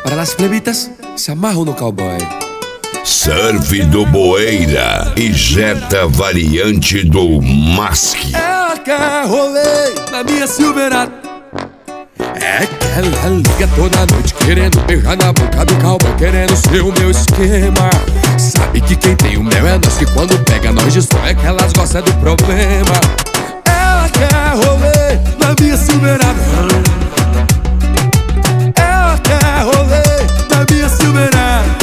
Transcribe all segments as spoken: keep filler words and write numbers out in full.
Para las plebitas, se amarram no cowboy. Surf do Boeira e Jetta variante do Mask. Ela quer rolê na minha Silverado. É que ela liga toda noite querendo beijar na boca do cowboy, querendo ser o meu esquema. Sabe que quem tem o mel é nós, que quando pega nós destrói, é que elas gostam do problema. Ela quer rolê na minha Silverado. Ela quer rolê na minha Silverado.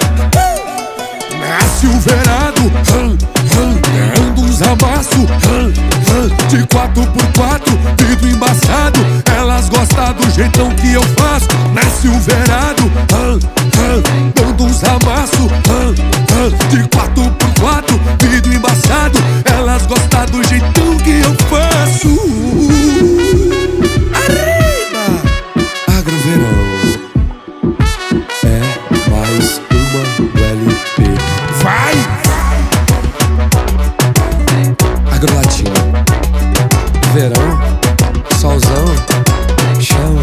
Na Silverado, hum, hum, dando uns amassos, hum, hum, de quatro por quatro, vidro embaçado. Elas gostam do jeitão que eu faço. Na Silverado, hum, hum, dando uns amassos, hum, hum, de quatro por quatro, vidro embaçado. Elas gostam do jeitão que eu faço. Arriba! Agroverão é mais uma do L P. Vai! Agrolatina, verão, solzão, chama.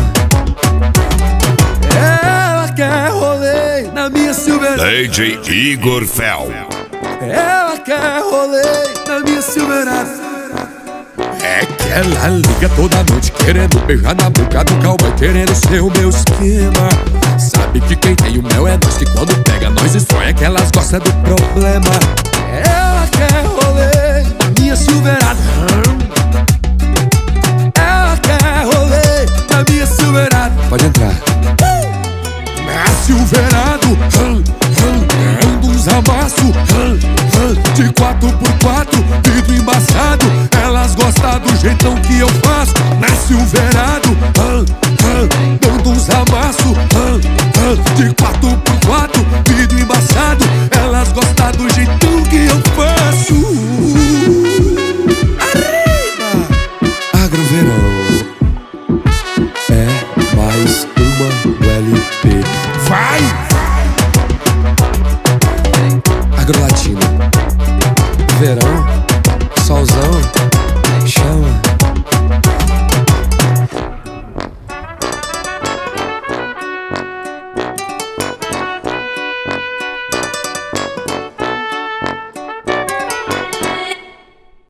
Ela quer rolê na minha Silverado. D J Igor Fel. Ela quer rolê na minha Silverado. É que ela liga toda noite querendo beijar na boca do cowboy, querendo ser o meu esquema. Sabe que quem tem o mel é nós, que quando pega nós destrói, é que elas gostam do problema. Ela quer rolê na minha Silverado. Ela quer rolê na minha Silverado. Pode entrar. Na Silverado, hum, hum, dando uns amassos, hum, hum, de quatro por quatro, vidro embaçado. Elas gostam do jeitão que eu faço. Na Silverado, hum, hum, dando uns amassos, hum, hum, de quatro por quatro, vidro embaçado. Elas gostam do jeitão que eu faço. Arriba! Agroverão é mais uma do L P. Vai! Agrolatina,